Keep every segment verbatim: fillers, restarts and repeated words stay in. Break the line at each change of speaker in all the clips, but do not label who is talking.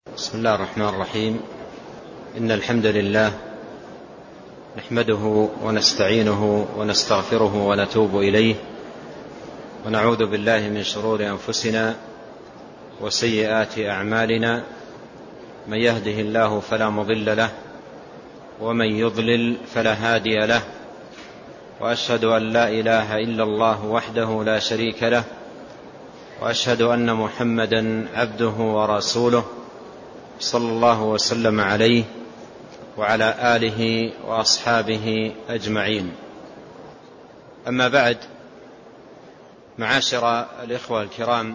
بسم الله الرحمن الرحيم. إن الحمد لله نحمده ونستعينه ونستغفره ونتوب إليه، ونعوذ بالله من شرور أنفسنا وسيئات أعمالنا. من يهده الله فلا مضل له، ومن يضلل فلا هادي له، وأشهد أن لا إله إلا الله وحده لا شريك له، وأشهد أن محمدا عبده ورسوله صلى الله وسلم عليه وعلى آله وأصحابه أجمعين. أما بعد، معاشر الإخوة الكرام،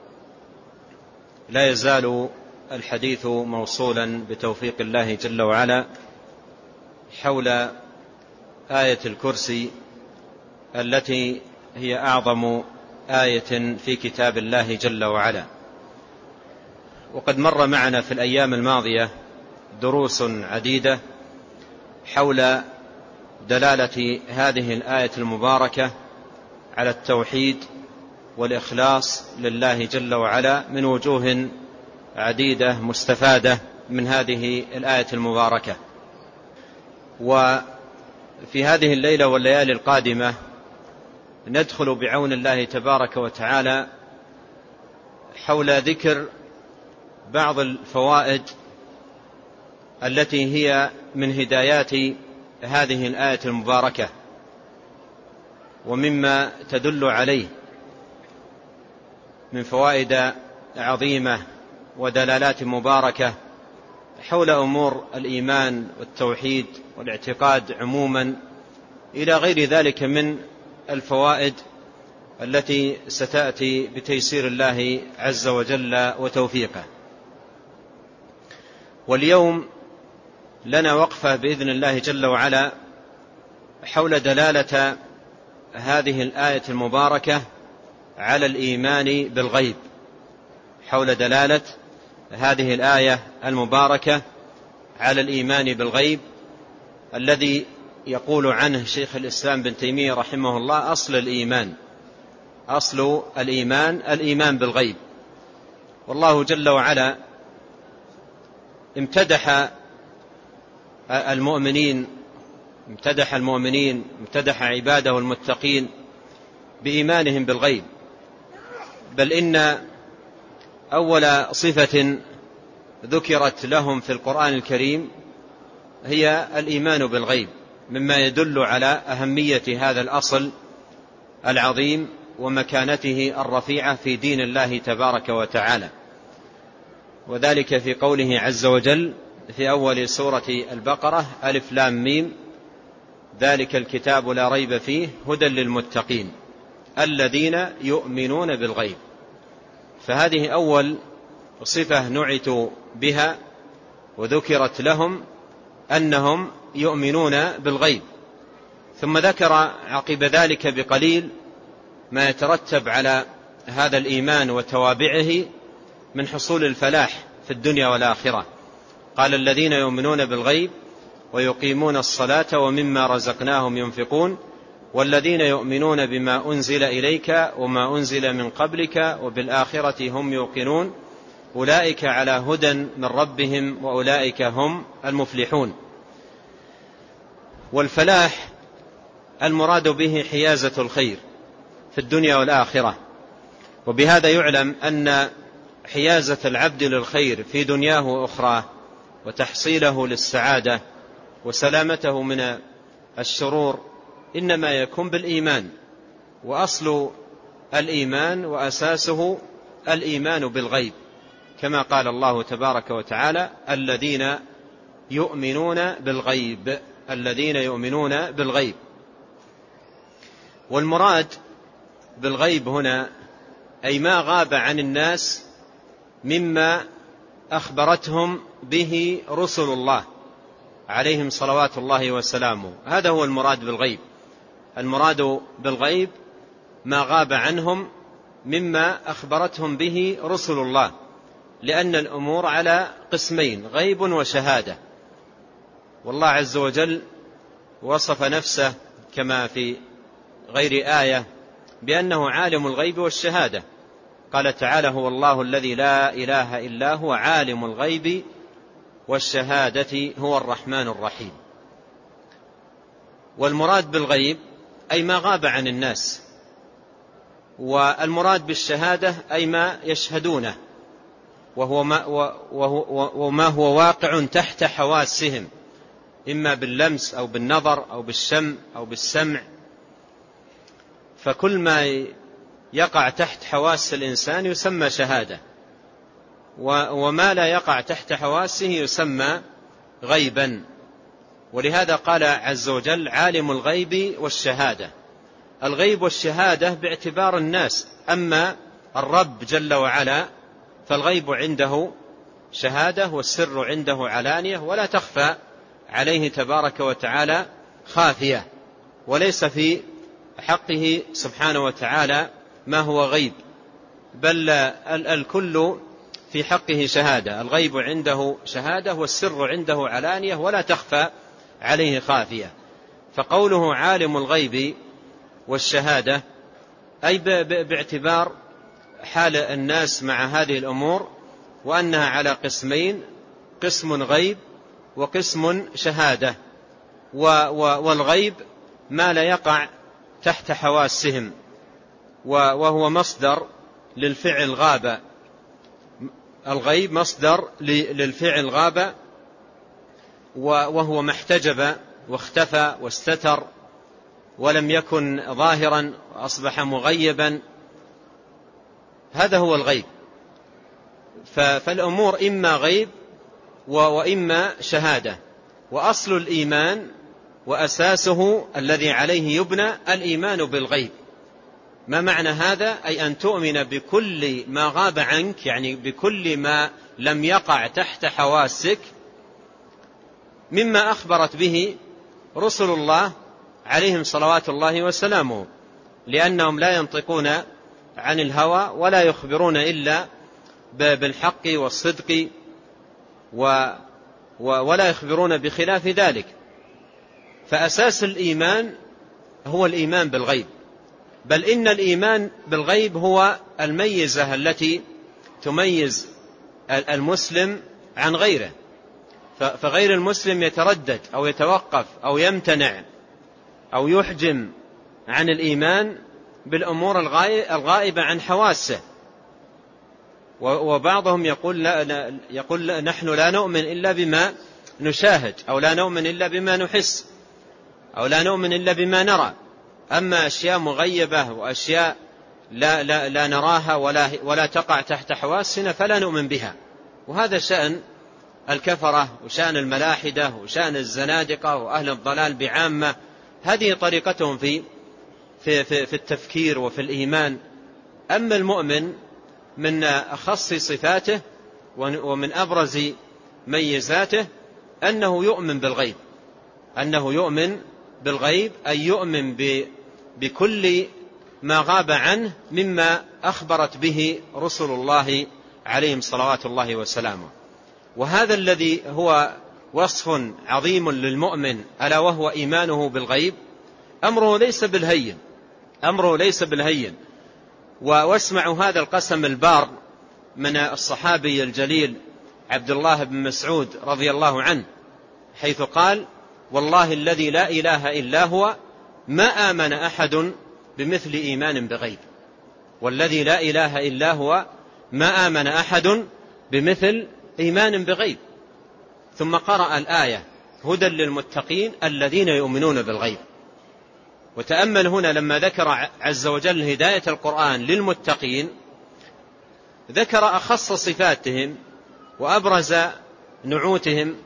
لا يزال الحديث موصولا بتوفيق الله جل وعلا حول آية الكرسي التي هي أعظم آية في كتاب الله جل وعلا. وقد مر معنا في الأيام الماضية دروس عديدة حول دلالة هذه الآية المباركة على التوحيد والإخلاص لله جل وعلا من وجوه عديدة مستفادة من هذه الآية المباركة. وفي هذه الليلة والليالي القادمة ندخل بعون الله تبارك وتعالى حول ذكر بعض الفوائد التي هي من هدايات هذه الآية المباركة، ومما تدل عليه من فوائد عظيمة ودلالات مباركة حول أمور الإيمان والتوحيد والاعتقاد عموما، إلى غير ذلك من الفوائد التي ستأتي بتيسير الله عز وجل وتوفيقه. واليوم لنا وقفة بإذن الله جل وعلا حول دلالة هذه الآية المباركة على الإيمان بالغيب، حول دلالة هذه الآية المباركة على الإيمان بالغيب الذي يقول عنه شيخ الإسلام بن تيمية رحمه الله أصل الإيمان. أصل الإيمان الإيمان بالغيب. والله جل وعلا امتدح المؤمنين امتدح المؤمنين امتدح عباده المتقين بإيمانهم بالغيب، بل إن أول صفة ذكرت لهم في القرآن الكريم هي الإيمان بالغيب، مما يدل على أهمية هذا الأصل العظيم ومكانته الرفيعة في دين الله تبارك وتعالى. وذلك في قوله عز وجل في أول سورة البقرة: ألف لام ميم ذلك الكتاب لا ريب فيه هدى للمتقين الذين يؤمنون بالغيب. فهذه أول صفة نعتوا بها وذكرت لهم أنهم يؤمنون بالغيب. ثم ذكر عقب ذلك بقليل ما يترتب على هذا الإيمان وتوابعه من حصول الفلاح في الدنيا والآخرة. قال: الذين يؤمنون بالغيب ويقيمون الصلاة ومما رزقناهم ينفقون والذين يؤمنون بما أنزل إليك وما أنزل من قبلك وبالآخرة هم يوقنون أولئك على هدى من ربهم وأولئك هم المفلحون. والفلاح المراد به حيازة الخير في الدنيا والآخرة. وبهذا يعلم أن حيازة العبد للخير في دنياه وأخراه وتحصيله للسعادة وسلامته من الشرور إنما يكون بالإيمان. وأصل الإيمان وأساسه الإيمان بالغيب، كما قال الله تبارك وتعالى: الذين يؤمنون بالغيب الذين يؤمنون بالغيب. والمراد بالغيب هنا أي ما غاب عن الناس مما أخبرتهم به رسل الله عليهم صلوات الله وسلامه. هذا هو المراد بالغيب. المراد بالغيب ما غاب عنهم مما أخبرتهم به رسل الله، لأن الأمور على قسمين: غيب وشهادة. والله عز وجل وصف نفسه كما في غير آية بأنه عالم الغيب والشهادة، قال تعالى: هو الله الذي لا إله إلا هو عالم الغيب والشهادة هو الرحمن الرحيم. والمراد بالغيب أي ما غاب عن الناس، والمراد بالشهادة أي ما يشهدونه، وهو ما, وهو وما هو واقع تحت حواسهم، إما باللمس أو بالنظر أو بالشم أو بالسمع. فكل ما يقع تحت حواس الإنسان يسمى شهادة، وما لا يقع تحت حواسه يسمى غيبا. ولهذا قال عز وجل: عالم الغيب والشهادة. الغيب والشهادة باعتبار الناس، أما الرب جل وعلا فالغيب عنده شهادة والسر عنده علانية، ولا تخفى عليه تبارك وتعالى خافية، وليس في حقه سبحانه وتعالى ما هو غيب، بل الكل في حقه شهادة. الغيب عنده شهادة والسر عنده علانية ولا تخفى عليه خافية. فقوله عالم الغيب والشهادة أي باعتبار حال الناس مع هذه الأمور، وأنها على قسمين: قسم غيب وقسم شهادة. والغيب ما لا يقع تحت حواسهم، وهو مصدر للفعل غاب. الغيب مصدر للفعل غاب، وهو ما احتجب واختفى واستتر ولم يكن ظاهرا وأصبح مغيبا، هذا هو الغيب. فالأمور إما غيب وإما شهادة. وأصل الإيمان وأساسه الذي عليه يبنى الإيمان بالغيب. ما معنى هذا؟ أي أن تؤمن بكل ما غاب عنك، يعني بكل ما لم يقع تحت حواسك مما أخبرت به رسل الله عليهم صلوات الله وسلامه، لأنهم لا ينطقون عن الهوى ولا يخبرون إلا بالحق والصدق، ولا يخبرون بخلاف ذلك. فأساس الإيمان هو الإيمان بالغيب، بل إن الإيمان بالغيب هو الميزة التي تميز المسلم عن غيره. فغير المسلم يتردد أو يتوقف أو يمتنع أو يحجم عن الإيمان بالأمور الغائبة عن حواسه. وبعضهم يقول, لا يقول نحن لا نؤمن إلا بما نشاهد، أو لا نؤمن إلا بما نحس، أو لا نؤمن إلا بما نرى. أما أشياء مغيبة وأشياء لا, لا, لا نراها ولا, ولا تقع تحت حواسنا فلا نؤمن بها. وهذا شأن الكفرة وشأن الملاحدة وشأن الزنادقة وأهل الضلال بعامة. هذه طريقتهم في, في, في, في التفكير وفي الإيمان. أما المؤمن من أخص صفاته ومن أبرز ميزاته أنه يؤمن بالغيب، أنه يؤمن بالغيب أي يؤمن بكل ما غاب عنه مما أخبرت به رسل الله عليهم صلوات الله وسلامه. وهذا الذي هو وصف عظيم للمؤمن، ألا وهو إيمانه بالغيب، أمره ليس بالهين، أمره ليس بالهين. واسمعوا هذا القسم البار من الصحابي الجليل عبد الله بن مسعود رضي الله عنه، حيث قال: والله الذي لا إله إلا هو ما آمن أحد بمثل إيمان بغيب. والذي لا إله إلا هو ما آمن أحد بمثل إيمان بغيب. ثم قرأ الآية: هدى للمتقين الذين يؤمنون بالغيب. وتأمل هنا لما ذكر عز وجل هداية القرآن للمتقين، ذكر أخص صفاتهم وأبرز نعوتهم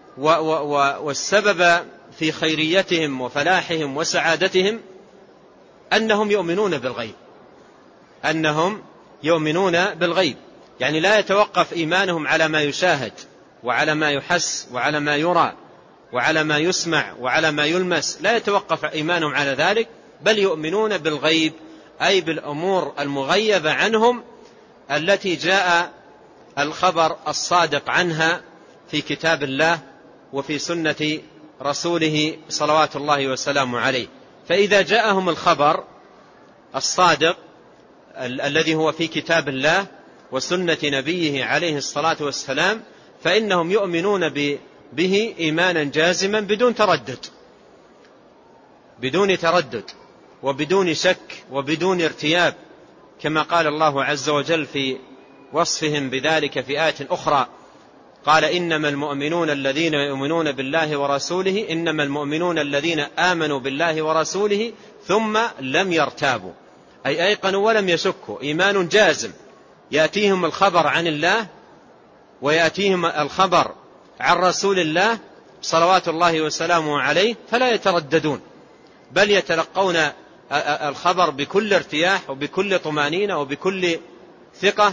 والسبب في خيريتهم وفلاحهم وسعادتهم أنهم يؤمنون بالغيب، أنهم يؤمنون بالغيب. يعني لا يتوقف إيمانهم على ما يشاهد وعلى ما يحس وعلى ما يرى وعلى ما يسمع وعلى ما يلمس، لا يتوقف إيمانهم على ذلك، بل يؤمنون بالغيب أي بالأمور المغيبة عنهم التي جاء الخبر الصادق عنها في كتاب الله وفي سنة رسوله صلوات الله وسلامه عليه. فإذا جاءهم الخبر الصادق ال- الذي هو في كتاب الله وسنة نبيه عليه الصلاة والسلام، فإنهم يؤمنون به إيمانا جازما بدون تردد بدون تردد وبدون شك وبدون ارتياب، كما قال الله عز وجل في وصفهم بذلك في آية أخرى، قال إنما المؤمنون الذين يؤمنون بالله ورسوله إنما المؤمنون الذين آمنوا بالله ورسوله ثم لم يرتابوا، أي أيقنوا ولم يشكوا، إيمان جازم، يأتيهم الخبر عن الله ويأتيهم الخبر عن رسول الله صلوات الله وسلامه عليه، فلا يترددون، بل يتلقون الخبر بكل ارتياح وبكل طمأنينة وبكل ثقة،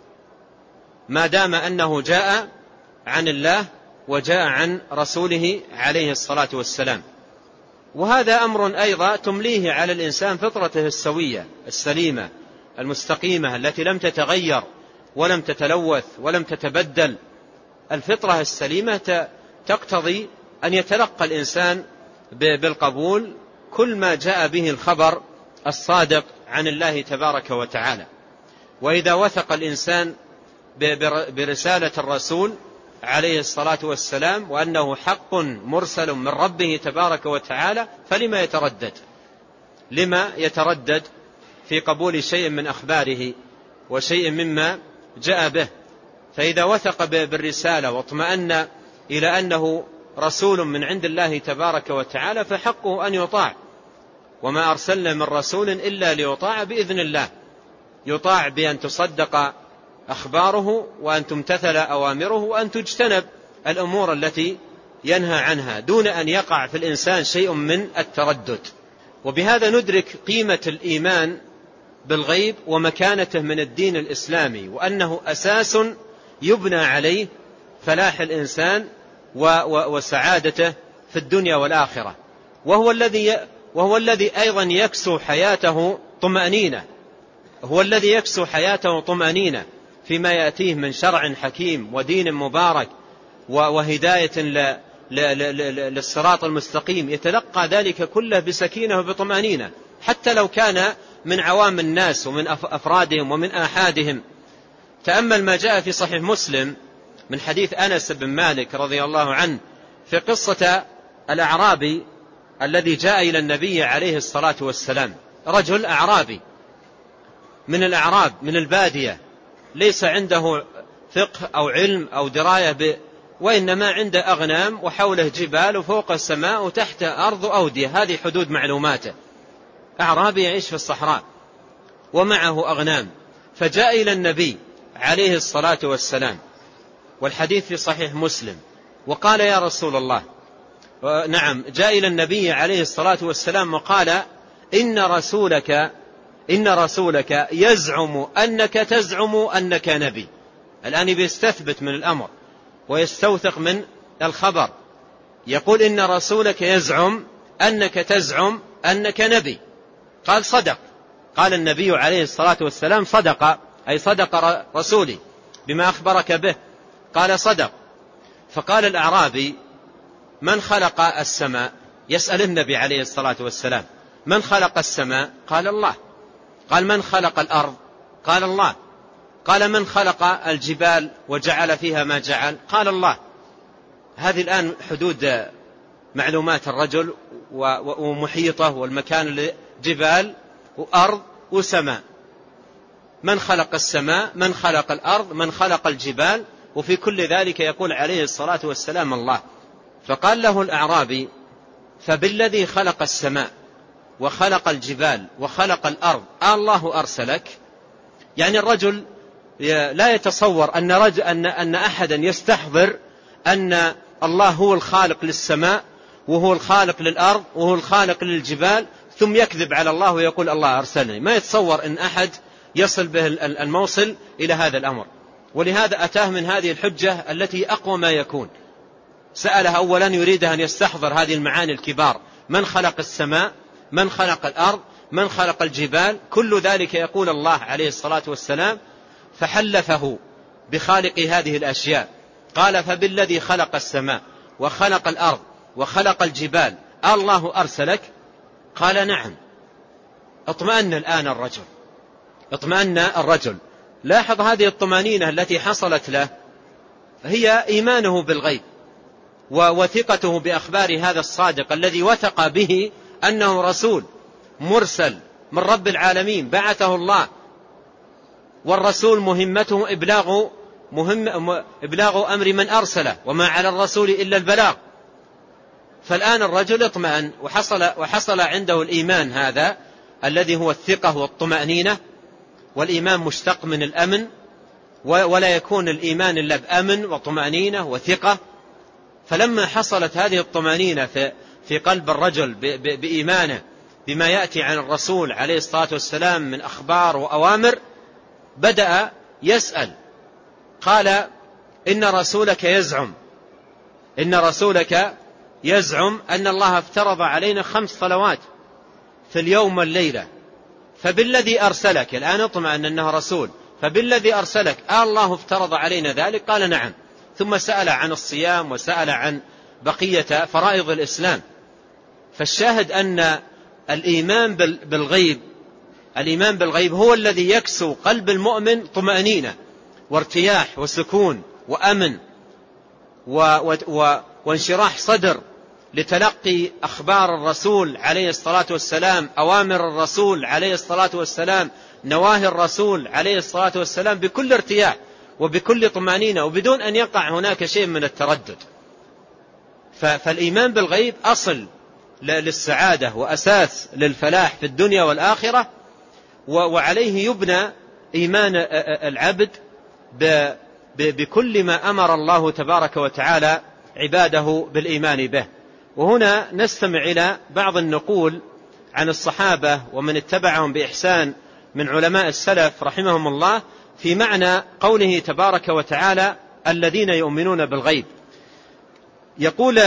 ما دام أنه جاء عن الله وجاء عن رسوله عليه الصلاة والسلام. وهذا أمر أيضا تمليه على الإنسان فطرته السوية السليمة المستقيمة التي لم تتغير ولم تتلوث ولم تتبدل. الفطرة السليمة تقتضي أن يتلقى الإنسان بالقبول كل ما جاء به الخبر الصادق عن الله تبارك وتعالى. وإذا وثق الإنسان برسالة الرسول عليه الصلاة والسلام وأنه حق مرسل من ربه تبارك وتعالى، فلما يتردد لما يتردد في قبول شيء من أخباره وشيء مما جاء به؟ فإذا وثق بالرسالة واطمأن إلى أنه رسول من عند الله تبارك وتعالى فحقه أن يطاع، وما أرسلنا من رسول إلا ليطاع بإذن الله، يطاع بأن تصدق أخباره وأن تمتثل أوامره وأن تجتنب الأمور التي ينهى عنها، دون أن يقع في الإنسان شيء من التردد. وبهذا ندرك قيمة الإيمان بالغيب ومكانته من الدين الإسلامي، وأنه أساس يبنى عليه فلاح الإنسان وسعادته في الدنيا والآخرة، وهو الذي وهو الذي أيضا يكسو حياته طمأنينة، هو الذي يكسو حياته طمأنينة فيما يأتيه من شرع حكيم ودين مبارك وهداية للصراط المستقيم، يتلقى ذلك كله بسكينة وبطمأنينة، حتى لو كان من عوام الناس ومن أفرادهم ومن آحادهم. تأمل ما جاء في صحيح مسلم من حديث أنس بن مالك رضي الله عنه في قصة الأعرابي الذي جاء إلى النبي عليه الصلاة والسلام، رجل أعرابي من الأعراب من البادية، ليس عنده فقه أو علم أو دراية ب... وإنما عنده أغنام وحوله جبال وفوق السماء وتحت أرض أودية، هذه حدود معلوماته. أعرابي يعيش في الصحراء ومعه أغنام، فجاء إلى النبي عليه الصلاة والسلام، والحديث في صحيح مسلم، وقال يا رسول الله، نعم جاء إلى النبي عليه الصلاة والسلام وقال إن رسولك إن رسولك يزعم أنك تزعم أنك نبي. الآن بيستثبت من الأمر ويستوثق من الخبر، يقول إن رسولك يزعم أنك تزعم أنك نبي. قال صدق. قال النبي عليه الصلاة والسلام صدق، أي صدق رسولي بما أخبرك به. قال صدق. فقال الأعرابي من خلق السماء؟ يسأل النبي عليه الصلاة والسلام من خلق السماء؟ قال الله. قال من خلق الأرض؟ قال الله. قال من خلق الجبال وجعل فيها ما جعل؟ قال الله. هذه الآن حدود معلومات الرجل ومحيطه والمكان، جبال وأرض وسماء. من خلق السماء؟ من خلق الأرض؟ من خلق الجبال؟ وفي كل ذلك يقول عليه الصلاة والسلام الله. فقال له الأعرابي فبالذي خلق السماء وخلق الجبال وخلق الأرض الله أرسلك؟ يعني الرجل لا يتصور أن, رجل أن, أن أحدا يستحضر أن الله هو الخالق للسماء وهو الخالق للأرض وهو الخالق للجبال ثم يكذب على الله ويقول الله أرسلني. ما يتصور أن أحد يصل به الموصل إلى هذا الأمر. ولهذا أتاه من هذه الحجة التي أقوى ما يكون. سأله أولا يريد أن يستحضر هذه المعاني الكبار، من خلق السماء، من خلق الأرض، من خلق الجبال، كل ذلك يقول الله عليه الصلاة والسلام. فحلفه بخالق هذه الأشياء، قال فبالذي خلق السماء وخلق الأرض وخلق الجبال الله أرسلك؟ قال نعم. اطمأن الآن الرجل، اطمأن الرجل. لاحظ هذه الطمأنينة التي حصلت له هي إيمانه بالغيب ووثقته بأخبار هذا الصادق الذي وثق به أنه رسول مرسل من رب العالمين بعثه الله، والرسول مهمته إبلاغ, مهم إبلاغ أمر من أرسله، وما على الرسول إلا البلاغ. فالآن الرجل اطمأن وحصل, وحصل عنده الإيمان هذا الذي هو الثقة والطمأنينة، والإيمان مشتق من الأمن، ولا يكون الإيمان إلا بأمن وطمأنينة وثقة. فلما حصلت هذه الطمأنينة في, في قلب الرجل بإيمانه بما يأتي عن الرسول عليه الصلاة والسلام من أخبار وأوامر، بدأ يسأل. قال إن رسولك يزعم إن رسولك يزعم أن الله افترض علينا خمس صلوات في اليوم والليلة، فبالذي أرسلك، الآن اطمأن أنه رسول، فبالذي أرسلك آه الله افترض علينا ذلك؟ قال نعم. ثم سأل عن الصيام وسأل عن بقية فرائض الإسلام. فالشاهد أن الإيمان بالغيب الإيمان بالغيب هو الذي يكسو قلب المؤمن طمأنينة وارتياح وسكون وأمن وانشراح صدر لتلقي أخبار الرسول عليه الصلاة والسلام، أوامر الرسول عليه الصلاة والسلام، نواهي الرسول عليه الصلاة والسلام، بكل ارتياح وبكل طمأنينة وبدون أن يقع هناك شيء من التردد. فالإيمان بالغيب أصل للسعادة وأساس للفلاح في الدنيا والآخرة، وعليه يبنى إيمان العبد بكل ما أمر الله تبارك وتعالى عباده بالإيمان به. وهنا نستمع إلى بعض النقول عن الصحابة ومن اتبعهم بإحسان من علماء السلف رحمهم الله في معنى قوله تبارك وتعالى الذين يؤمنون بالغيب. يقول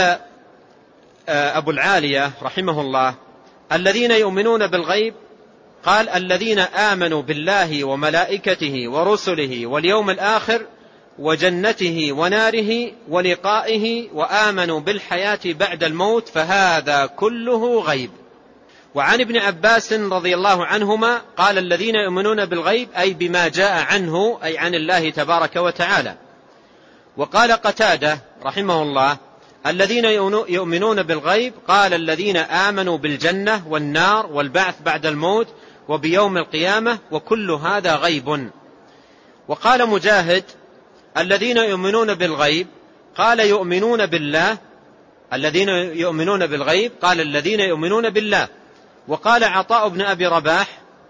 أبو العالية رحمه الله الذين يؤمنون بالغيب، قال الذين آمنوا بالله وملائكته ورسله واليوم الآخر وجنته وناره ولقائه وآمنوا بالحياة بعد الموت، فهذا كله غيب. وعن ابن عباس رضي الله عنهما قال الذين يؤمنون بالغيب أي بما جاء عنه، أي عن الله تبارك وتعالى. وقال قتادة رحمه الله الذين يؤمنون بالغيب قال الذين آمنوا بالجنة والنار والبعث بعد الموت وبيوم القيامة، وكل هذا غيب. وقال مجاهد الذين يؤمنون بالغيب قال يؤمنون بالله الذين يؤمنون بالغيب قال الذين يؤمنون بالله. وقال عطاء بن أبي رباح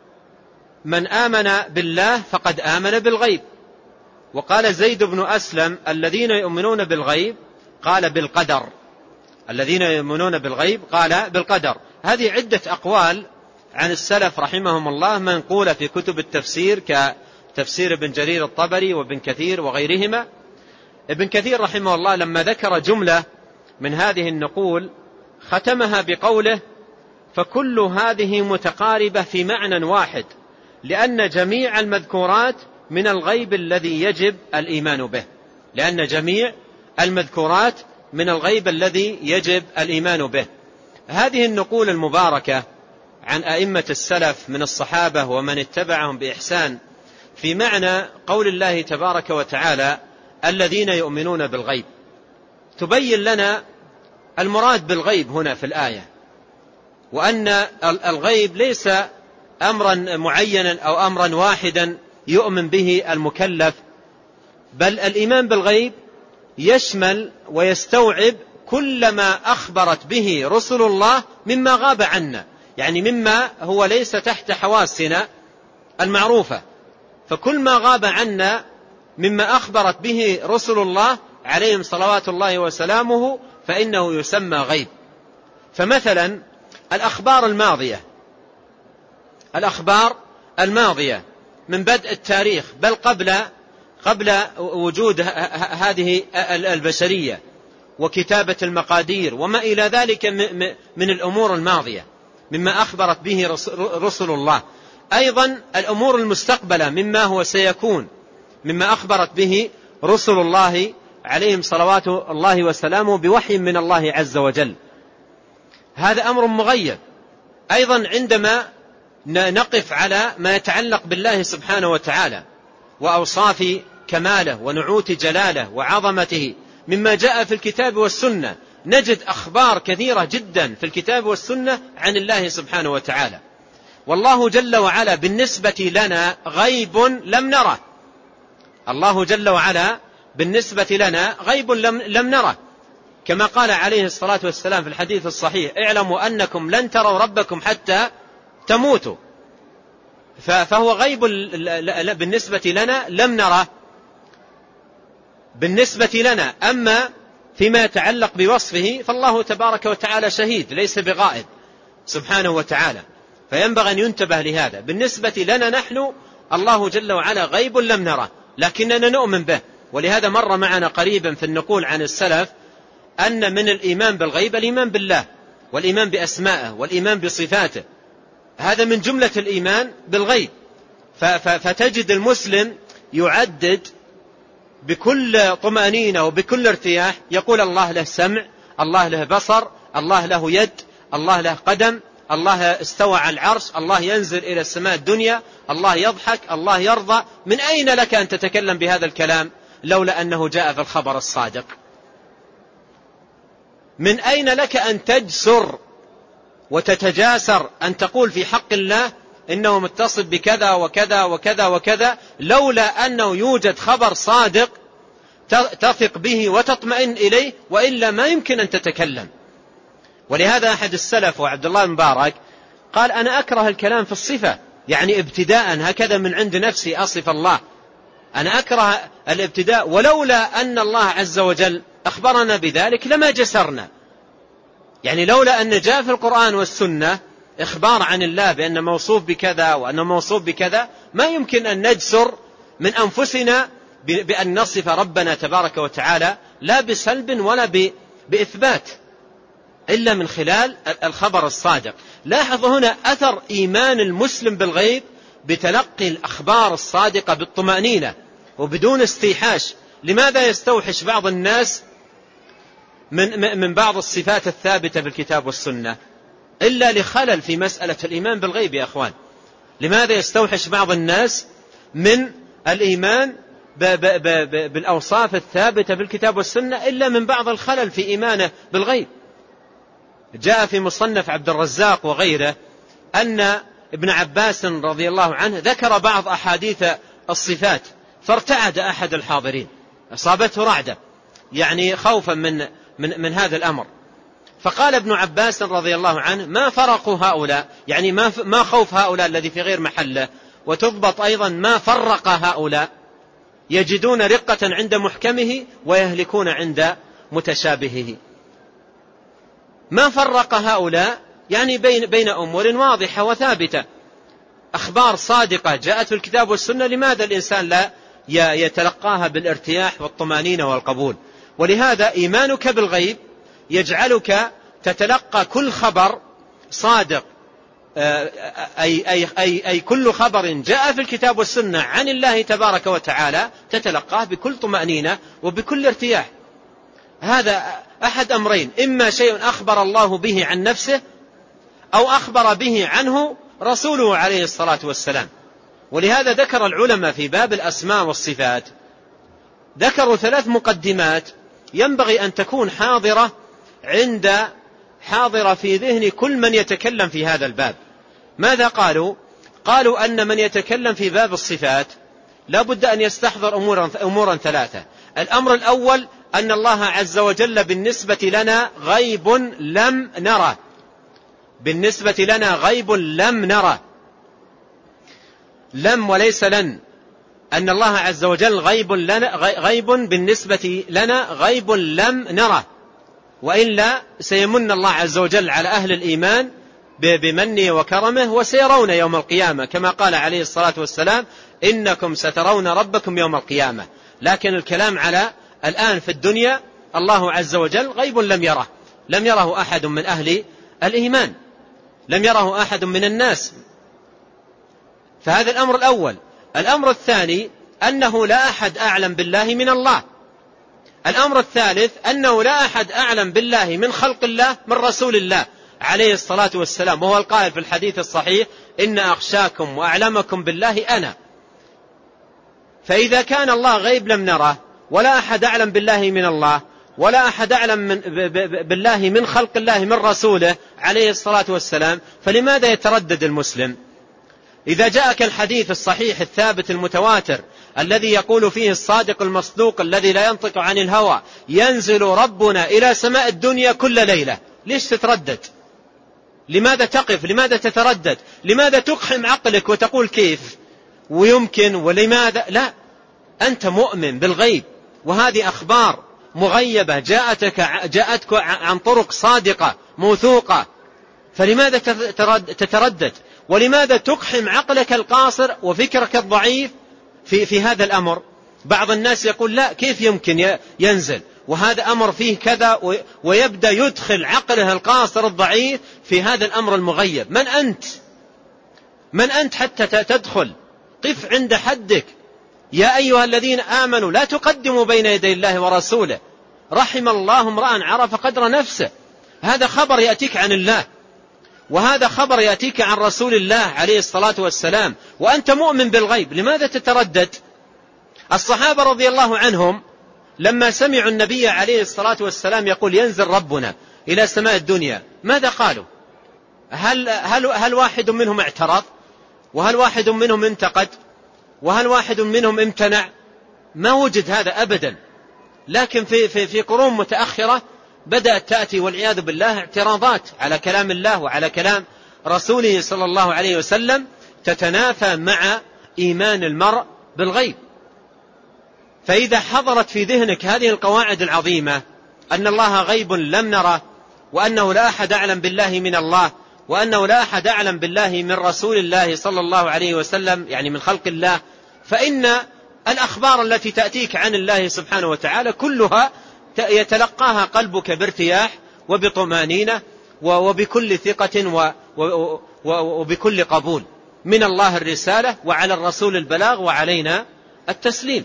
من آمن بالله فقد آمن بالغيب. وقال زيد بن أسلم الذين يؤمنون بالغيب قال بالقدر الذين يؤمنون بالغيب قال بالقدر. هذه عدة أقوال عن السلف رحمهم الله منقولة في كتب التفسير كتفسير ابن جرير الطبري وابن كثير وغيرهما. ابن كثير رحمه الله لما ذكر جملة من هذه النقول ختمها بقوله فكل هذه متقاربة في معنى واحد، لأن جميع المذكورات من الغيب الذي يجب الإيمان به لأن جميع المذكورات من الغيب الذي يجب الإيمان به. هذه النقول المباركة عن أئمة السلف من الصحابة ومن اتبعهم بإحسان في معنى قول الله تبارك وتعالى الذين يؤمنون بالغيب تبين لنا المراد بالغيب هنا في الآية، وأن الغيب ليس أمرا معينا أو أمرا واحدا يؤمن به المكلف، بل الإيمان بالغيب يشمل ويستوعب كل ما أخبرت به رسل الله مما غاب عنا، يعني مما هو ليس تحت حواسنا المعروفة. فكل ما غاب عنا مما أخبرت به رسل الله عليهم صلوات الله وسلامه فإنه يسمى غيب. فمثلا الأخبار الماضية الأخبار الماضية من بدء التاريخ بل قبل قبل وجود هذه البشرية وكتابة المقادير وما إلى ذلك من الأمور الماضية مما أخبرت به رسل الله. أيضا الأمور المستقبلة مما هو سيكون مما أخبرت به رسل الله عليهم صلوات الله وسلامه بوحي من الله عز وجل. هذا أمر مغيب. أيضا عندما نقف على ما يتعلق بالله سبحانه وتعالى وأوصاف كماله ونعوت جلاله وعظمته مما جاء في الكتاب والسنة، نجد أخبار كثيرة جدا في الكتاب والسنة عن الله سبحانه وتعالى. والله جل وعلا بالنسبة لنا غيب لم نره، الله جل وعلا بالنسبة لنا غيب لم, لم نره، كما قال عليه الصلاة والسلام في الحديث الصحيح: اعلموا أنكم لن تروا ربكم حتى تموتوا. فهو غيب بالنسبة لنا لم نره بالنسبة لنا. أما فيما يتعلق بوصفه فالله تبارك وتعالى شهيد ليس بغائب سبحانه وتعالى، فينبغي أن ينتبه لهذا. بالنسبة لنا نحن الله جل وعلا غيب لم نره لكننا نؤمن به. ولهذا مر معنا قريبا في النقول عن السلف أن من الإيمان بالغيب الإيمان بالله والإيمان بأسمائه والإيمان بصفاته، هذا من جملة الإيمان بالغيب. فتجد المسلم يعدد بكل طمأنينة وبكل ارتياح، يقول الله له سمع، الله له بصر، الله له يد، الله له قدم، الله استوى على العرش، الله ينزل إلى السماء الدنيا، الله يضحك، الله يرضى. من أين لك أن تتكلم بهذا الكلام لولا أنه جاء في الخبر الصادق؟ من أين لك أن تجسر وتتجاسر أن تقول في حق الله إنه متصف بكذا وكذا وكذا وكذا لولا أنه يوجد خبر صادق تثق به وتطمئن إليه، وإلا ما يمكن أن تتكلم. ولهذا أحد السلف وعبد الله المبارك قال: أنا أكره الكلام في الصفة، يعني ابتداء هكذا من عند نفسي أصف الله، أنا أكره الابتداء، ولولا أن الله عز وجل أخبرنا بذلك لما جسرنا. يعني لولا أن جاء في القرآن والسنة إخبار عن الله بأن موصوف بكذا وأنه موصوف بكذا ما يمكن أن نجسر من أنفسنا بأن نصف ربنا تبارك وتعالى لا بسلب ولا بإثبات إلا من خلال الخبر الصادق. لاحظ هنا أثر إيمان المسلم بالغيب بتلقي الأخبار الصادقة بالطمأنينة وبدون استيحاش. لماذا يستوحش بعض الناس من من بعض الصفات الثابتة بالكتاب والسنة؟ إلا لخلل في مسألة الإيمان بالغيب يا أخوان. لماذا يستوحش بعض الناس من الإيمان بالأوصاف الثابتة بالكتاب والسنة إلا من بعض الخلل في إيمانه بالغيب؟ جاء في مصنف عبد الرزاق وغيره أن ابن عباس رضي الله عنه ذكر بعض أحاديث الصفات فارتعد أحد الحاضرين، أصابته رعدة يعني خوفا من, من, من هذا الأمر. فقال ابن عباس رضي الله عنه: ما فرقوا هؤلاء، يعني ما, ما خوف هؤلاء الذي في غير محله، وتضبط أيضا ما فرق هؤلاء، يجدون رقة عند محكمه ويهلكون عند متشابهه. ما فرق هؤلاء يعني بين, بين أمور واضحة وثابتة، أخبار صادقة جاءت في الكتاب والسنة، لماذا الإنسان لا يتلقاها بالارتياح والطمانينة والقبول؟ ولهذا إيمانك بالغيب يجعلك تتلقى كل خبر صادق، أي, أي, أي, أي كل خبر جاء في الكتاب والسنة عن الله تبارك وتعالى تتلقاه بكل طمأنينة وبكل ارتياح. هذا أحد أمرين: إما شيء أخبر الله به عن نفسه أو أخبر به عنه رسوله عليه الصلاة والسلام. ولهذا ذكر العلماء في باب الأسماء والصفات ذكروا ثلاث مقدمات ينبغي أن تكون حاضرة عند حاضرة في ذهن كل من يتكلم في هذا الباب. ماذا قالوا؟ قالوا أن من يتكلم في باب الصفات لا بد أن يستحضر أمورا, أمورا ثلاثة. الأمر الأول أن الله عز وجل بالنسبة لنا غيب لم نره، بالنسبة لنا غيب لم نره، لم وليس لن، أن الله عز وجل غيب لنا، غيب بالنسبة لنا غيب لم نره، وإلا سيمن الله عز وجل على أهل الإيمان بمنه وكرمه وسيرون يوم القيامة، كما قال عليه الصلاة والسلام: إنكم سترون ربكم يوم القيامة. لكن الكلام على الآن في الدنيا الله عز وجل غيب لم يره، لم يره أحد من أهل الإيمان، لم يره أحد من الناس. فهذا الأمر الأول. الأمر الثاني أنه لا أحد أعلم بالله من الله. الأمر الثالث أنه لا أحد أعلم بالله من خلق الله من رسول الله عليه الصلاة والسلام، وهو القائل في الحديث الصحيح: إن أخشاكم وأعلمكم بالله أنا. فإذا كان الله غيب لم نره، ولا أحد أعلم بالله من الله، ولا أحد أعلم من بالله من خلق الله من رسوله عليه الصلاة والسلام، فلماذا يتردد المسلم؟ إذا جاءك الحديث الصحيح الثابت المتواتر الذي يقول فيه الصادق المصدوق الذي لا ينطق عن الهوى ينزل ربنا إلى سماء الدنيا كل ليلة، ليش تتردد؟ لماذا تقف؟ لماذا تتردد؟ لماذا تقحم عقلك وتقول كيف ويمكن ولماذا؟ لا، أنت مؤمن بالغيب، وهذه أخبار مغيبة جاءتك جاءتك عن طرق صادقة موثوقة، فلماذا تتردد؟ ولماذا تقحم عقلك القاصر وفكرك الضعيف في في هذا الأمر؟ بعض الناس يقول لا، كيف يمكن ينزل وهذا أمر فيه كذا، ويبدأ يدخل عقله القاصر الضعيف في هذا الأمر المغيب. من أنت؟ من أنت حتى تدخل؟ قف عند حدك. يا أيها الذين آمنوا لا تقدموا بين يدي الله ورسوله، رحم الله امرأ عرف قدر نفسه. هذا خبر يأتيك عن الله، وهذا خبر يأتيك عن رسول الله عليه الصلاة والسلام، وأنت مؤمن بالغيب، لماذا تتردد؟ الصحابة رضي الله عنهم لما سمعوا النبي عليه الصلاة والسلام يقول ينزل ربنا إلى سماء الدنيا، ماذا قالوا؟ هل, هل, هل واحد منهم اعترض؟ وهل واحد منهم انتقد؟ وهل واحد منهم امتنع؟ ما وجد هذا أبدا. لكن في, في, في قرون متأخرة بدأت تأتي والعياذ بالله اعتراضات على كلام الله وعلى كلام رسوله صلى الله عليه وسلم تتنافى مع إيمان المرء بالغيب. فإذا حضرت في ذهنك هذه القواعد العظيمة أن الله غيب لم نره، وأنه لا أحد أعلم بالله من الله، وأنه لا أحد أعلم بالله من رسول الله صلى الله عليه وسلم، يعني من خلق الله، فإن الأخبار التي تأتيك عن الله سبحانه وتعالى كلها يتلقاها قلبك بارتياح وبطمانينة وبكل ثقة وبكل قبول من الله الرسالة، وعلى الرسول البلاغ، وعلينا التسليم.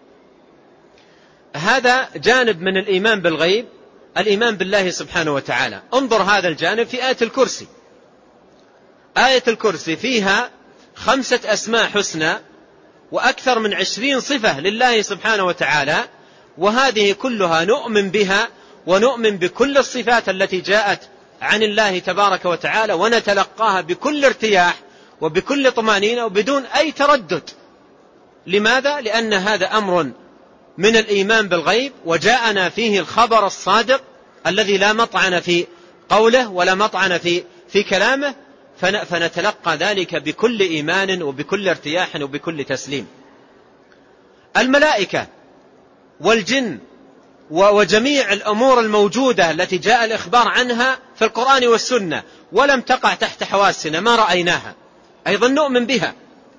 هذا جانب من الإيمان بالغيب، الإيمان بالله سبحانه وتعالى. انظر هذا الجانب في آية الكرسي. آية الكرسي فيها خمسة أسماء حسنى وأكثر من عشرين صفة لله سبحانه وتعالى، وهذه كلها نؤمن بها ونؤمن بكل الصفات التي جاءت عن الله تبارك وتعالى، ونتلقاها بكل ارتياح وبكل طمأنينة وبدون أي تردد. لماذا؟ لأن هذا أمر من الإيمان بالغيب، وجاءنا فيه الخبر الصادق الذي لا مطعن في قوله ولا مطعن في في كلامه، فنتلقى ذلك بكل إيمان وبكل ارتياح وبكل تسليم. الملائكة والجن وجميع الأمور الموجودة التي جاء الإخبار عنها في القرآن والسنة ولم تقع تحت حواسنا، ما رأيناها، أيضا نؤمن بها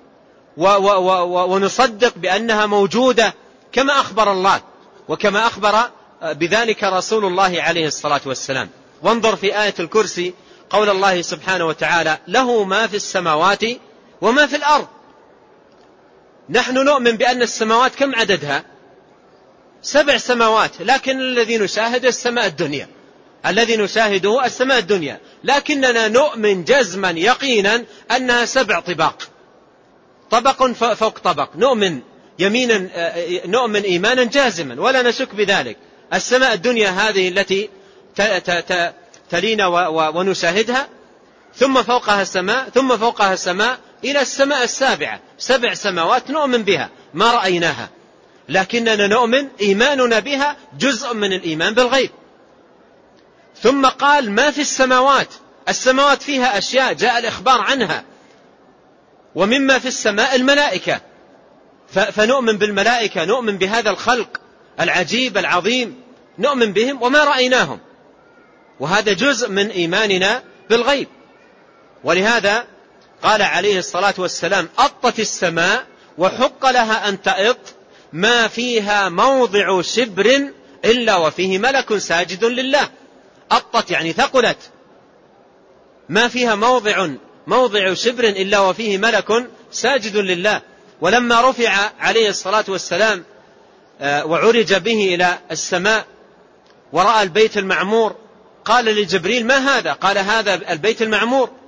ونصدق بأنها موجودة كما أخبر الله وكما أخبر بذلك رسول الله عليه الصلاة والسلام. وانظر في آية الكرسي قول الله سبحانه وتعالى له ما في السماوات وما في الأرض. نحن نؤمن بأن السماوات كم عددها؟ سبع سماوات، لكن الذي نشاهد السماء الدنيا، الذي نشاهده السماء الدنيا، لكننا نؤمن جزما يقينا أنها سبع طباق، طبق فوق طبق، نؤمن يمينا نؤمن إيمانا جازما ولا نشك بذلك. السماء الدنيا هذه التي تلينا ونشاهدها، ثم فوقها السماء، ثم فوقها السماء إلى السماء السابعة، سبع سماوات نؤمن بها ما رأيناها، لكننا نؤمن إيماننا بها جزء من الإيمان بالغيب. ثم قال ما في السماوات، السماوات فيها أشياء جاء الإخبار عنها، ومما في السماء الملائكة، فنؤمن بالملائكة، نؤمن بهذا الخلق العجيب العظيم، نؤمن بهم وما رأيناهم، وهذا جزء من إيماننا بالغيب. ولهذا قال عليه الصلاة والسلام أطت السماء وحق لها أن تأط ما فيها موضع شبر إلا وفيه ملك ساجد لله. أطت يعني ثقلت، ما فيها موضع موضع شبر إلا وفيه ملك ساجد لله. ولما رفع عليه الصلاة والسلام وعرج به إلى السماء ورأى البيت المعمور قال لجبريل ما هذا؟ قال هذا البيت المعمور.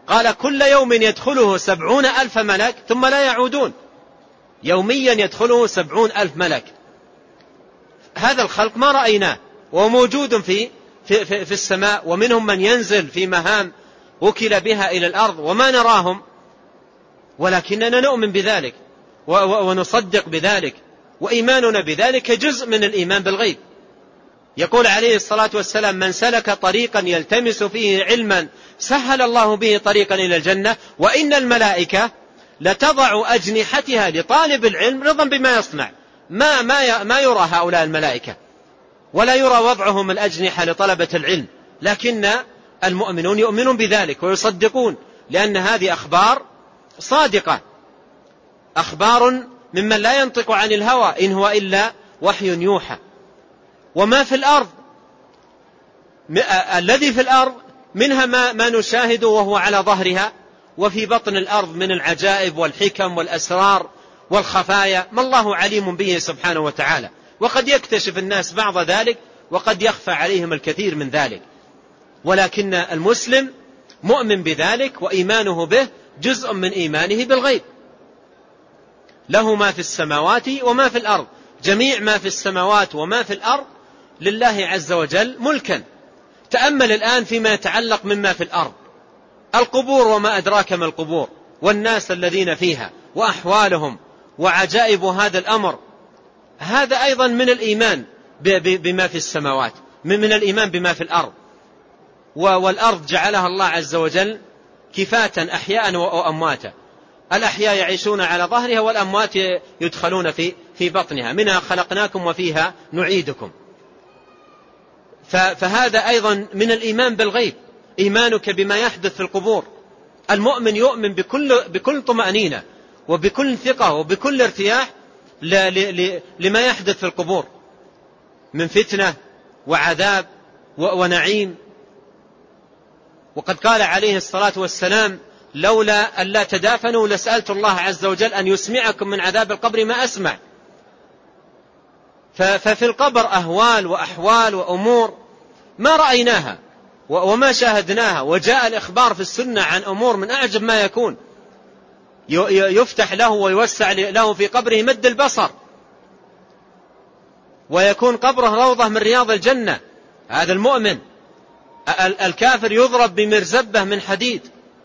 قال كل يوم يدخله سبعون ألف ملك ثم لا يعودون، يوميا يدخله سبعون ألف ملك. هذا الخلق ما رأيناه، وموجود في, في, في, في السماء، ومنهم من ينزل في مهام وكل بها إلى الأرض وما نراهم، ولكننا نؤمن بذلك ونصدق بذلك، وإيماننا بذلك جزء من الإيمان بالغيب. يقول عليه الصلاة والسلام: من سلك طريقا يلتمس فيه علما سهل الله به طريقا إلى الجنة، وإن الملائكة لتضع أجنحتها لطالب العلم رضا بما يصنع. ما, ما, ما يرى هؤلاء الملائكة، ولا يرى وضعهم الأجنحة لطلبة العلم، لكن المؤمنون يؤمنون بذلك ويصدقون، لأن هذه أخبار صادقة، أخبار ممن لا ينطق عن الهوى إن هو إلا وحي يوحى. وما في الأرض، الذي في الأرض منها ما, ما نشاهد وهو على ظهرها، وفي بطن الأرض من العجائب والحكم والأسرار والخفايا ما الله عليم به سبحانه وتعالى، وقد يكتشف الناس بعض ذلك وقد يخفى عليهم الكثير من ذلك، ولكن المسلم مؤمن بذلك، وإيمانه به جزء من إيمانه بالغيب. له ما في السماوات وما في الأرض، جميع ما في السماوات وما في الأرض لله عز وجل ملكا. تأمل الآن فيما يتعلق مما في الأرض، القبور وما أدراك ما القبور، والناس الذين فيها وأحوالهم وعجائب هذا الأمر، هذا أيضا من الإيمان بما في السماوات، من الإيمان بما في الأرض. والأرض جعلها الله عز وجل كفاة أحياء وأمواتا، الأحياء يعيشون على ظهرها، والأموات يدخلون في في بطنها، منها خلقناكم وفيها نعيدكم. فهذا أيضا من الإيمان بالغيب، إيمانك بما يحدث في القبور. المؤمن يؤمن بكل, بكل طمأنينة وبكل ثقة وبكل ارتياح لما يحدث في القبور من فتنة وعذاب ونعيم. وقد قال عليه الصلاة والسلام: لولا أن لا تدافنوا لسألت الله عز وجل أن يسمعكم من عذاب القبر ما أسمع. ففي القبر أهوال وأحوال وأمور ما رأيناها وما شاهدناها، وجاء الإخبار في السنة عن أمور من أعجب ما يكون. يفتح له ويوسع له في قبره مد البصر، ويكون قبره روضة من رياض الجنة، هذا المؤمن. الكافر يضرب بمرزبة من حديد.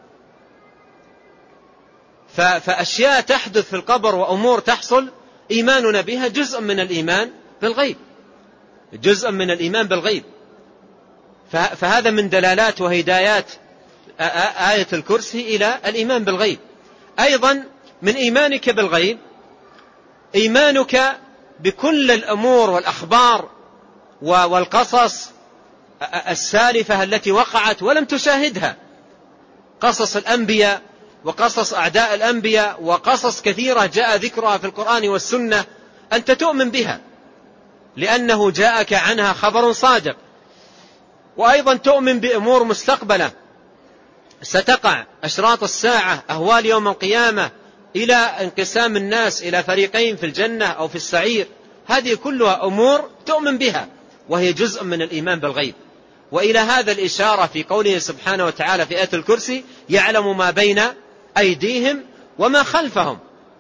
فأشياء تحدث في القبر وأمور تحصل إيماننا بها جزء من الإيمان بالغيب، جزء من الإيمان بالغيب. فهذا من دلالات وهدايات آية الكرسي إلى الإيمان بالغيب. أيضا من إيمانك بالغيب إيمانك بكل الأمور والأخبار والقصص السالفة التي وقعت ولم تشاهدها، قصص الأنبياء وقصص أعداء الأنبياء وقصص كثيرة جاء ذكرها في القرآن والسنة، أنت تؤمن بها لأنه جاءك عنها خبر صادق. وأيضا تؤمن بأمور مستقبلة ستقع، أشراط الساعة، أهوال يوم القيامة، إلى انقسام الناس إلى فريقين في الجنة أو في السعير، هذه كلها أمور تؤمن بها وهي جزء من الإيمان بالغيب. وإلى هذا الإشارة في قوله سبحانه وتعالى في آية الكرسي: يعلم ما بين أيديهم وما خلفهم.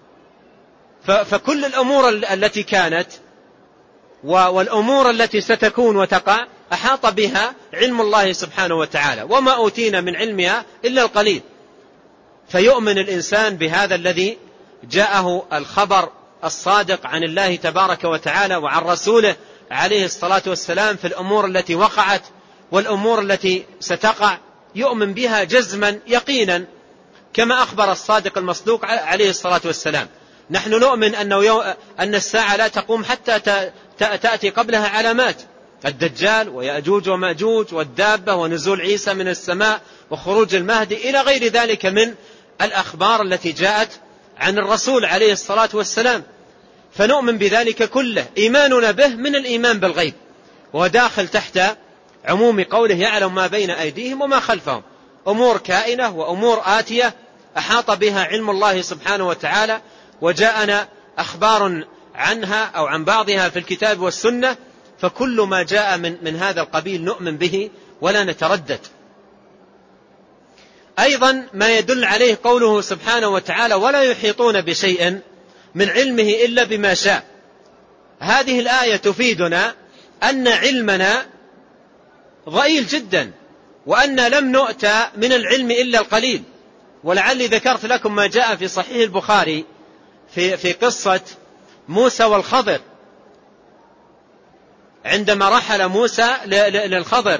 فكل الأمور التي كانت والأمور التي ستكون وتقع أحاط بها علم الله سبحانه وتعالى، وما أوتينا من علمها إلا القليل. فيؤمن الإنسان بهذا الذي جاءه الخبر الصادق عن الله تبارك وتعالى وعن رسوله عليه الصلاة والسلام في الأمور التي وقعت والأمور التي ستقع، يؤمن بها جزما يقينا كما أخبر الصادق المصدوق عليه الصلاة والسلام. نحن نؤمن أنه أن الساعة لا تقوم حتى تأتي قبلها علامات: الدجال ويأجوج ومأجوج والدابة ونزول عيسى من السماء وخروج المهدي إلى غير ذلك من الأخبار التي جاءت عن الرسول عليه الصلاة والسلام. فنؤمن بذلك كله. إيماننا به من الإيمان بالغيب، وداخل تحت عموم قوله: يعلم ما بين أيديهم وما خلفهم، أمور كائنة وأمور آتية أحاط بها علم الله سبحانه وتعالى، وجاءنا أخبار عنها أو عن بعضها في الكتاب والسنة. فكل ما جاء من, من هذا القبيل نؤمن به ولا نتردد. أيضا ما يدل عليه قوله سبحانه وتعالى ولا يحيطون بشيء من علمه إلا بما شاء. هذه الآية تفيدنا أن علمنا ضئيل جدا، وأن لم نؤتى من العلم إلا القليل. ولعلي ذكرت لكم ما جاء في صحيح البخاري في, في قصة موسى والخضر، عندما رحل موسى للخضر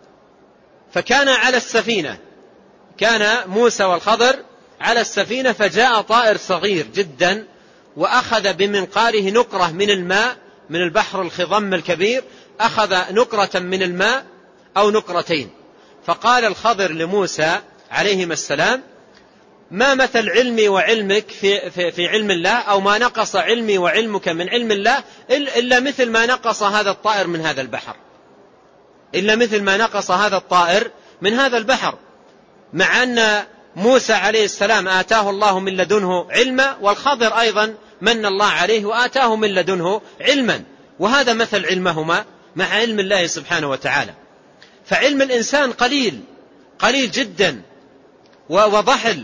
فكان على السفينة، كان موسى والخضر على السفينة، فجاء طائر صغير جدا وأخذ بمنقاره نقرة من الماء من البحر الخضم الكبير، أخذ نقرة من الماء أو نقرتين. فقال الخضر لموسى عليهما السلام ما مثل علمي وعلمك في, في, في علم الله، أو ما نقص علمي وعلمك من علم الله إلا مثل ما نقص هذا الطائر من هذا البحر، إلا مثل ما نقص هذا الطائر من هذا البحر. مع أن موسى عليه السلام آتاه الله من لدنه علما، والخضر أيضا من الله عليه وآتاه من لدنه علما، وهذا مثل علمهما مع علم الله سبحانه وتعالى. فعلم الإنسان قليل قليل جدا وضحل،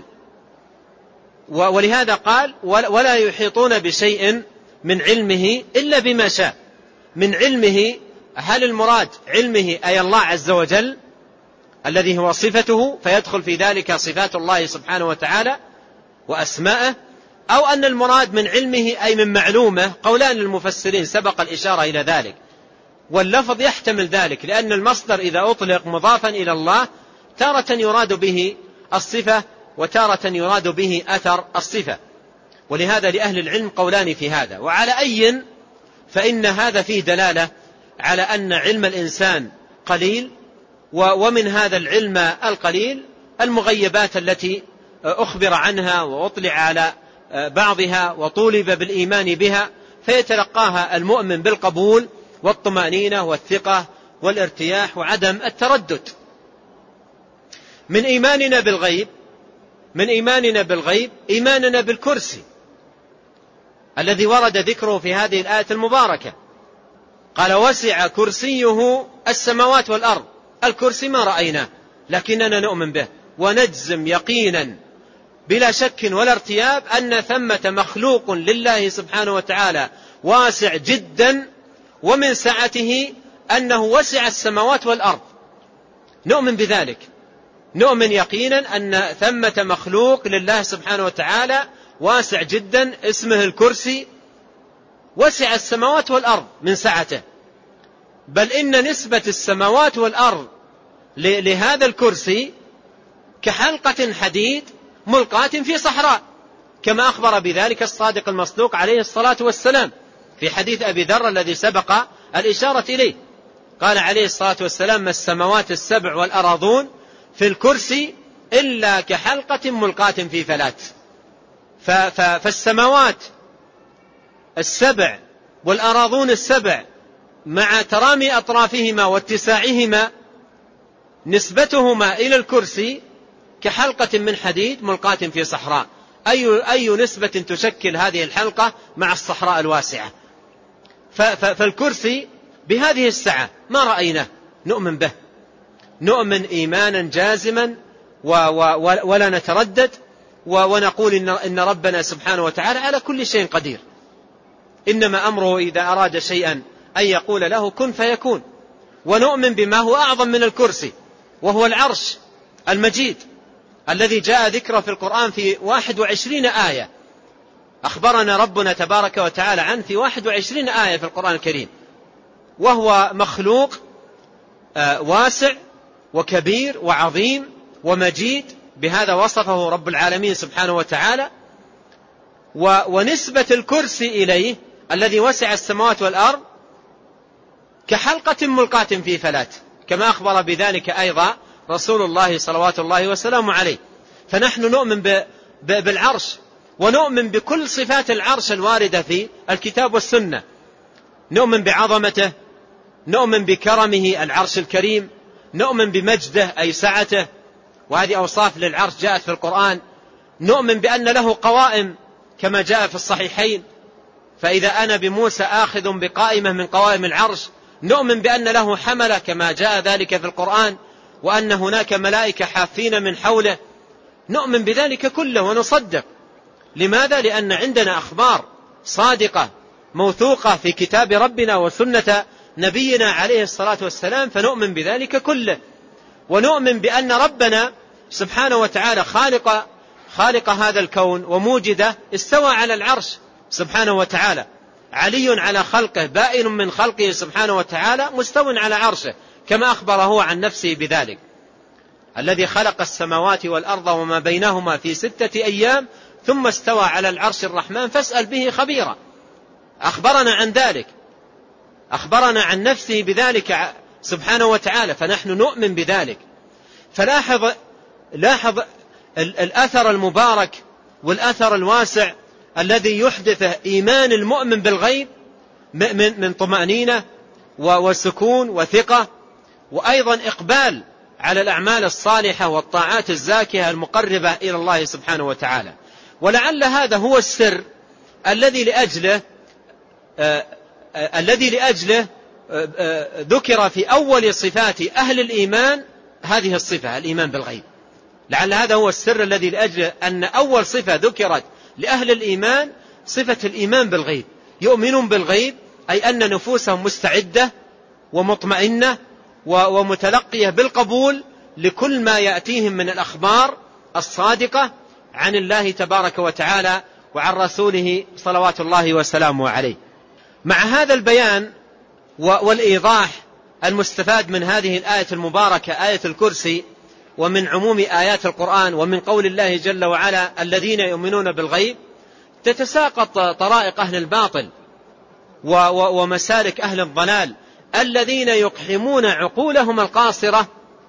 ولهذا قال ولا يحيطون بشيء من علمه إلا بما شاء. من علمه، هل المراد علمه أي الله عز وجل الذي هو صفته فيدخل في ذلك صفات الله سبحانه وتعالى وأسماءه، أو أن المراد من علمه أي من معلومه؟ قولان للمفسرين سبق الإشارة إلى ذلك، واللفظ يحتمل ذلك، لأن المصدر إذا أطلق مضافا إلى الله تارة يراد به الصفة وتارة يراد به أثر الصفة، ولهذا لأهل العلم قولان في هذا. وعلى أي فإن هذا فيه دلالة على أن علم الإنسان قليل، ومن هذا العلم القليل المغيبات التي أخبر عنها وأطلع على بعضها وطولب بالإيمان بها، فيتلقاها المؤمن بالقبول والطمأنينة والثقة والارتياح وعدم التردد. من إيماننا بالغيب من إيماننا بالغيب إيماننا بالكرسي الذي ورد ذكره في هذه الآية المباركة. قال وسع كرسيه السماوات والأرض. الكرسي ما رأيناه لكننا نؤمن به ونجزم يقينا بلا شك ولا ارتياب أن ثمة مخلوق لله سبحانه وتعالى واسع جدا، ومن سعته أنه وسع السماوات والأرض. نؤمن بذلك، نؤمن يقينا أن ثمة مخلوق لله سبحانه وتعالى واسع جدا اسمه الكرسي، وسع السماوات والأرض من سعته، بل إن نسبة السماوات والأرض لهذا الكرسي كحلقة حديد ملقاة في صحراء، كما أخبر بذلك الصادق المصدوق عليه الصلاة والسلام في حديث أبي ذر الذي سبق الإشارة إليه. قال عليه الصلاة والسلام ما السماوات السبع والأراضون في الكرسي إلا كحلقة ملقاة في فلات. فالسماوات السبع والأراضون السبع مع ترامي أطرافهما واتساعهما نسبتهما إلى الكرسي كحلقة من حديد ملقاة في صحراء. أي, أي نسبة تشكل هذه الحلقة مع الصحراء الواسعة؟ فالكرسي بهذه السعة ما رأيناه، نؤمن به، نؤمن إيمانا جازما ولا نتردد، ونقول إن, إن ربنا سبحانه وتعالى على كل شيء قدير، إنما أمره إذا أراد شيئا أن يقول له كن فيكون. ونؤمن بما هو أعظم من الكرسي وهو العرش المجيد الذي جاء ذكره في القرآن في واحد وعشرين آية، أخبرنا ربنا تبارك وتعالى عنه في واحد وعشرين آية في القرآن الكريم، وهو مخلوق واسع وكبير وعظيم ومجيد، بهذا وصفه رب العالمين سبحانه وتعالى. ونسبة الكرسي إليه الذي وسع السماوات والأرض كحلقة ملقاة في فلات، كما أخبر بذلك أيضا رسول الله صلوات الله وسلامه عليه. فنحن نؤمن بالعرش، ونؤمن بكل صفات العرش الواردة في الكتاب والسنة، نؤمن بعظمته، نؤمن بكرمه العرش الكريم، نؤمن بمجده أي سعته، وهذه أوصاف للعرش جاءت في القرآن. نؤمن بأن له قوائم كما جاء في الصحيحين، فإذا أنا بموسى آخذ بقائمة من قوائم العرش. نؤمن بأن له حملة كما جاء ذلك في القرآن، وأن هناك ملائكة حافين من حوله نؤمن بذلك كله ونصدق. لماذا؟ لأن عندنا أخبار صادقة موثوقة في كتاب ربنا وسنة نبينا عليه الصلاة والسلام، فنؤمن بذلك كله. ونؤمن بأن ربنا سبحانه وتعالى خالق خالق هذا الكون وموجده، استوى على العرش سبحانه وتعالى، علي على خلقه، بائن من خلقه سبحانه وتعالى، مستو على عرشه، كما أخبر هو عن نفسه بذلك. الذي خلق السماوات والأرض وما بينهما في ستة أيام ثم استوى على العرش الرحمن فاسأل به خبيرا. أخبرنا عن ذلك، أخبرنا عن نفسه بذلك سبحانه وتعالى، فنحن نؤمن بذلك. فلاحظ لاحظ الأثر المبارك والأثر الواسع الذي يحدثه إيمان المؤمن بالغيب من من طمأنينة وسكون وثقة، وأيضا إقبال على الأعمال الصالحة والطاعات الزاكية المقربة إلى الله سبحانه وتعالى. ولعل هذا هو السر الذي لأجله آه آه الذي لأجله آه آه ذكر في أول صفات أهل الإيمان هذه الصفة، الإيمان بالغيب. لعل هذا هو السر الذي لأجله أن أول صفة ذكرت لأهل الإيمان صفة الإيمان بالغيب. يؤمنون بالغيب أي أن نفوسهم مستعدة ومطمئنة ومتلقية بالقبول لكل ما يأتيهم من الأخبار الصادقة عن الله تبارك وتعالى وعن رسوله صلوات الله وسلامه عليه. مع هذا البيان والإيضاح المستفاد من هذه الآية المباركة آية الكرسي، ومن عموم آيات القرآن، ومن قول الله جل وعلا الذين يؤمنون بالغيب، تتساقط طرائق أهل الباطل ومسالك أهل الضلال الذين يقحمون عقولهم القاصرة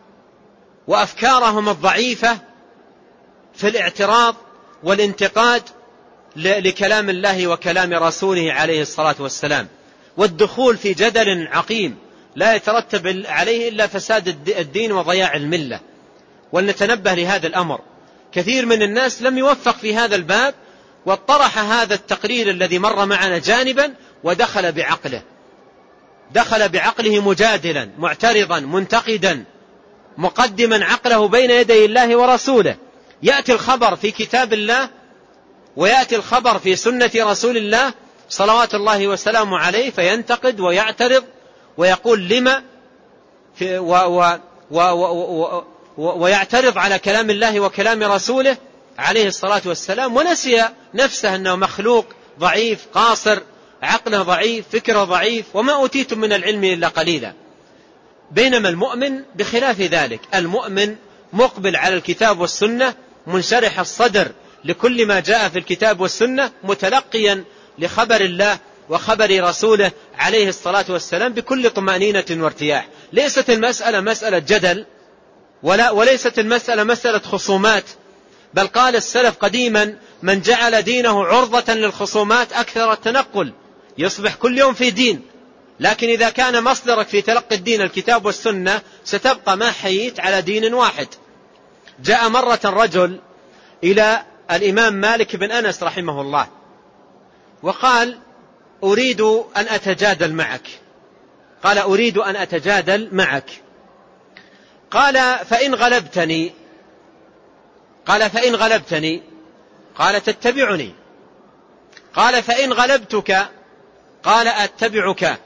وأفكارهم الضعيفة في الاعتراض والانتقاد لكلام الله وكلام رسوله عليه الصلاة والسلام، والدخول في جدل عقيم لا يترتب عليه إلا فساد الدين وضياع الملة. ولنتنبه لهذا الأمر، كثير من الناس لم يوفق في هذا الباب، واطرح هذا التقرير الذي مر معنا جانبا ودخل بعقله، دخل بعقله مجادلا معترضا منتقدا مقدما عقله بين يدي الله ورسوله. يأتي الخبر في كتاب الله ويأتي الخبر في سنة رسول الله صلوات الله وسلامه عليه، فينتقد ويعترض ويقول لما في و و و و و ويعترض على كلام الله وكلام رسوله عليه الصلاة والسلام، ونسي نفسه أنه مخلوق ضعيف قاصر، عقله ضعيف، فكره ضعيف، وما أوتيتم من العلم إلا قليلا. بينما المؤمن بخلاف ذلك، المؤمن مقبل على الكتاب والسنة، منشرح الصدر لكل ما جاء في الكتاب والسنة، متلقيا لخبر الله وخبر رسوله عليه الصلاة والسلام بكل طمأنينة وارتياح. ليست المسألة مسألة جدل، ولا وليست المسألة مسألة خصومات، بل قال السلف قديما من جعل دينه عرضة للخصومات أكثر التنقل، يصبح كل يوم في دين. لكن إذا كان مصدرك في تلقي الدين الكتاب والسنة ستبقى ما حييت على دين واحد. جاء مرة رجل إلى الإمام مالك بن أنس رحمه الله وقال أريد أن أتجادل معك. قال أريد أن أتجادل معك. قال فإن غلبتني قال فإن غلبتني قال تتبعني. قال فإن غلبتك قال أتبعك.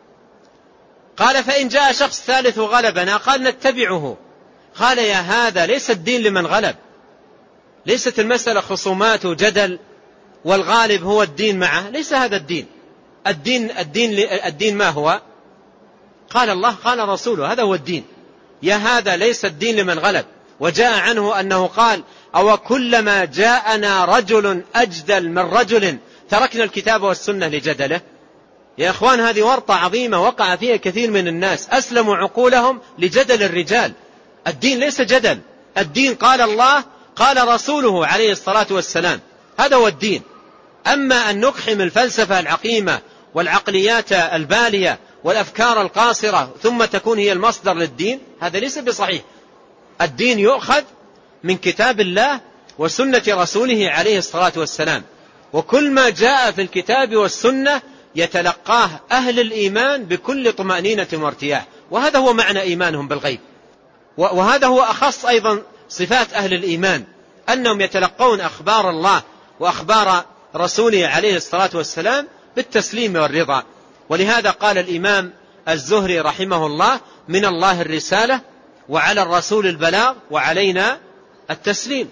قال فإن جاء شخص ثالث وغلبنا قال نتبعه. قال يا هذا ليس الدين لمن غلب، ليست المسألة خصومات وجدل والغالب هو الدين معه، ليس هذا الدين. الدين الدين الدين ما هو؟ قال الله قال رسوله، هذا هو الدين. يا هذا ليس الدين لمن غلب. وجاء عنه أنه قال أو كلما جاءنا رجل أجدل من رجل تركنا الكتاب والسنة لجدله. يا أخوان هذه ورطة عظيمة وقع فيها كثير من الناس، أسلموا عقولهم لجدل الرجال. الدين ليس جدل، الدين قال الله قال رسوله عليه الصلاة والسلام، هذا هو الدين. أما أن نقحم الفلسفة العقيمة والعقليات البالية والأفكار القاصرة ثم تكون هي المصدر للدين، هذا ليس بصحيح. الدين يؤخذ من كتاب الله وسنة رسوله عليه الصلاة والسلام، وكل ما جاء في الكتاب والسنة يتلقاه أهل الإيمان بكل طمأنينة وارتياح. وهذا هو معنى إيمانهم بالغيب، وهذا هو أخص أيضا صفات أهل الإيمان أنهم يتلقون أخبار الله وأخبار رسوله عليه الصلاة والسلام بالتسليم والرضا. ولهذا قال الإمام الزهري رحمه الله: من الله الرسالة وعلى الرسول البلاغ وعلينا التسليم.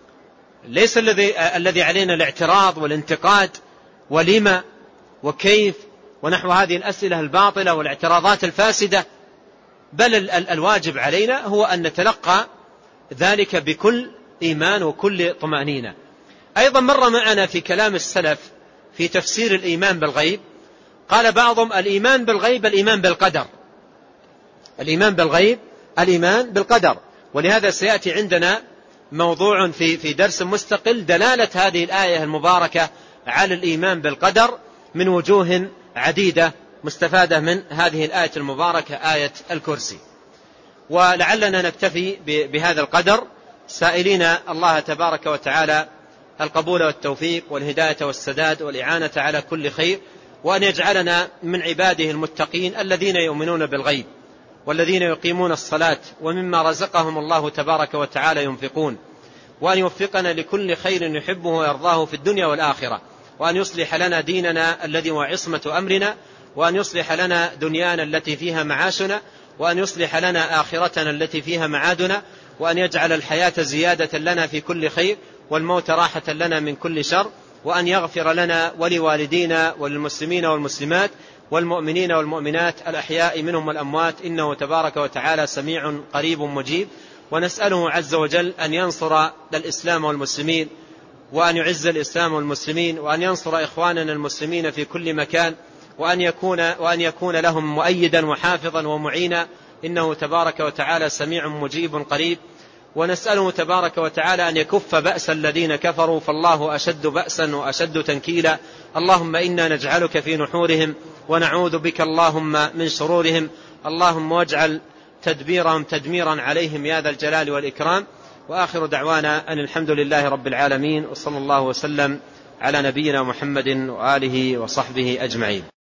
ليس الذي الذي علينا الاعتراض والانتقاد ولما وكيف ونحو هذه الأسئلة الباطلة والاعتراضات الفاسدة، بل الواجب علينا هو أن نتلقى ذلك بكل إيمان وكل طمأنينة. أيضا مر معنا في كلام السلف في تفسير الإيمان بالغيب، قال بعضهم: الإيمان بالغيب الإيمان بالقدر، الإيمان بالغيب الإيمان بالقدر. ولهذا سيأتي عندنا موضوع في في درس مستقل دلالة هذه الآية المباركة على الإيمان بالقدر من وجوه عديدة مستفادة من هذه الآية المباركة، آية الكرسي. ولعلنا نكتفي بهذا القدر، سائلين الله تبارك وتعالى القبول والتوفيق والهداية والسداد والإعانة على كل خير، وأن يجعلنا من عباده المتقين الذين يؤمنون بالغيب والذين يقيمون الصلاة ومما رزقهم الله تبارك وتعالى ينفقون، وأن يوفقنا لكل خير يحبه ويرضاه في الدنيا والآخرة، وأن يصلح لنا ديننا الذي هو عصمة أمرنا، وأن يصلح لنا دنيانا التي فيها معاشنا، وأن يصلح لنا آخرتنا التي فيها معادنا، وأن يجعل الحياة زيادة لنا في كل خير والموت راحة لنا من كل شر، وأن يغفر لنا ولوالدينا وللمسلمين والمسلمات والمؤمنين والمؤمنات الأحياء منهم والأموات، إنه تبارك وتعالى سميع قريب مجيب. ونسأله عز وجل أن ينصر الإسلام والمسلمين، وأن يعز الإسلام والمسلمين، وأن ينصر إخواننا المسلمين في كل مكان، وأن يكون, وأن يكون لهم مؤيدا وحافظا ومعينا، إنه تبارك وتعالى سميع مجيب قريب. ونسأله تبارك وتعالى أن يكف بأس الذين كفروا، فالله أشد بأسا وأشد تنكيلا. اللهم إنا نجعلك في نحورهم ونعوذ بك اللهم من شرورهم، اللهم واجعل تدبيرهم تدميرا عليهم يا ذا الجلال والإكرام. وآخر دعوانا أن الحمد لله رب العالمين، وصلى الله وسلم على نبينا محمد وآله وصحبه أجمعين.